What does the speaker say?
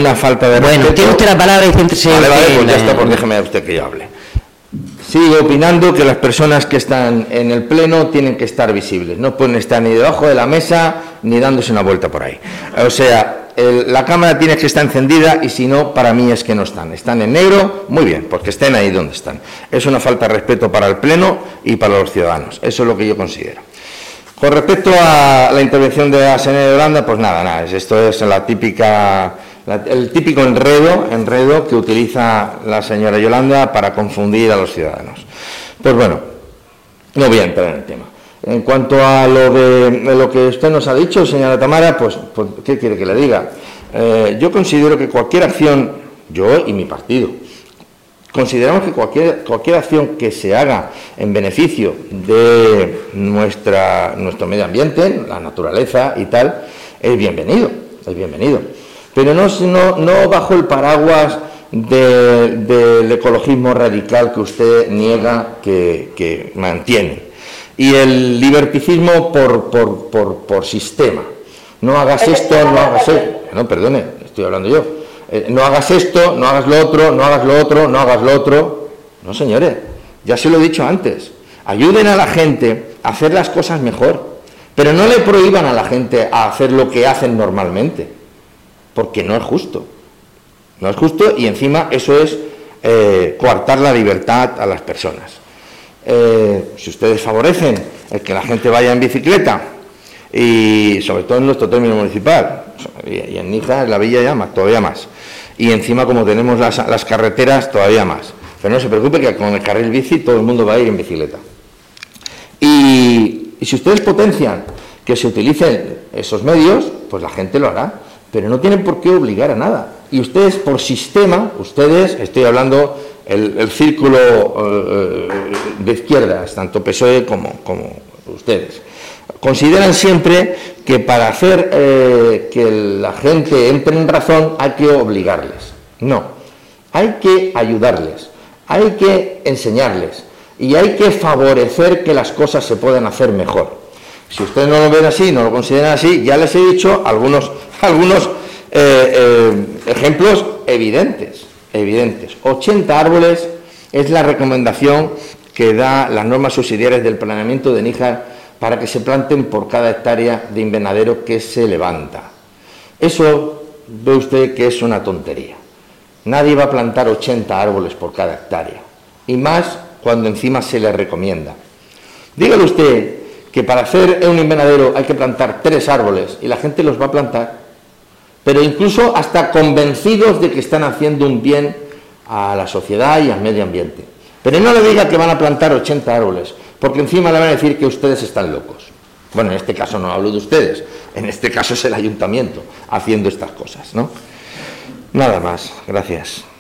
una falta de respeto. Bueno, tiene usted la palabra y céntrese. Vale, pues ya está, pues déjeme usted que yo hable. Sigo opinando que las personas que están en el pleno tienen que estar visibles, no pueden estar ni debajo de la mesa ni dándose una vuelta por ahí. O sea, la cámara tiene que estar encendida y si no, para mí es que no están. Están en negro, muy bien, porque estén ahí donde están. Es una falta de respeto para el pleno y para los ciudadanos. Eso es lo que yo considero. Con respecto a la intervención de la señora Yolanda, pues nada, esto es el típico enredo que utiliza la señora Yolanda para confundir a los ciudadanos. Pues bueno, no voy a entrar en el tema. En cuanto a lo que usted nos ha dicho, señora Tamara, pues ¿qué quiere que le diga? Yo considero que cualquier acción, yo y mi partido, consideramos que cualquier acción que se haga en beneficio de nuestro medio ambiente, la naturaleza y tal, es bienvenido. Pero no bajo el paraguas del ecologismo radical que usted niega que mantiene. Y el liberticismo por sistema. No hagas esto, no hagas esto. No, perdone, estoy hablando yo. No hagas esto, no hagas lo otro, no hagas lo otro, no hagas lo otro. No, señores, ya se lo he dicho antes. Ayuden a la gente a hacer las cosas mejor, pero no le prohíban a la gente a hacer lo que hacen normalmente, porque no es justo. No es justo y encima eso es coartar la libertad a las personas. Si ustedes favorecen el que la gente vaya en bicicleta, y sobre todo en nuestro término municipal, y en Níjar, en la villa ya más, todavía más, y encima como tenemos las carreteras todavía más, pero no se preocupe que con el carril bici todo el mundo va a ir en bicicleta. Y si ustedes potencian que se utilicen esos medios, pues la gente lo hará, pero no tienen por qué obligar a nada. Y ustedes por sistema, estoy hablando el círculo de izquierdas, tanto PSOE como ustedes, consideran siempre que para hacer que la gente entre en razón hay que obligarles. No, hay que ayudarles, hay que enseñarles y hay que favorecer que las cosas se puedan hacer mejor. Si ustedes no lo ven así, no lo consideran así, ya les he dicho algunos ejemplos evidentes. 80 árboles es la recomendación que da las normas subsidiarias del planeamiento de Níjar para que se planten por cada hectárea de invernadero que se levanta. Eso ve usted que es una tontería. Nadie va a plantar 80 árboles por cada hectárea, y más cuando encima se les recomienda. Dígale usted que para hacer un invernadero hay que plantar 3 árboles y la gente los va a plantar, pero incluso hasta convencidos de que están haciendo un bien a la sociedad y al medio ambiente. Pero no le diga que van a plantar 80 árboles, porque encima le van a decir que ustedes están locos. Bueno, en este caso no hablo de ustedes, en este caso es el ayuntamiento haciendo estas cosas, ¿no? Nada más, gracias.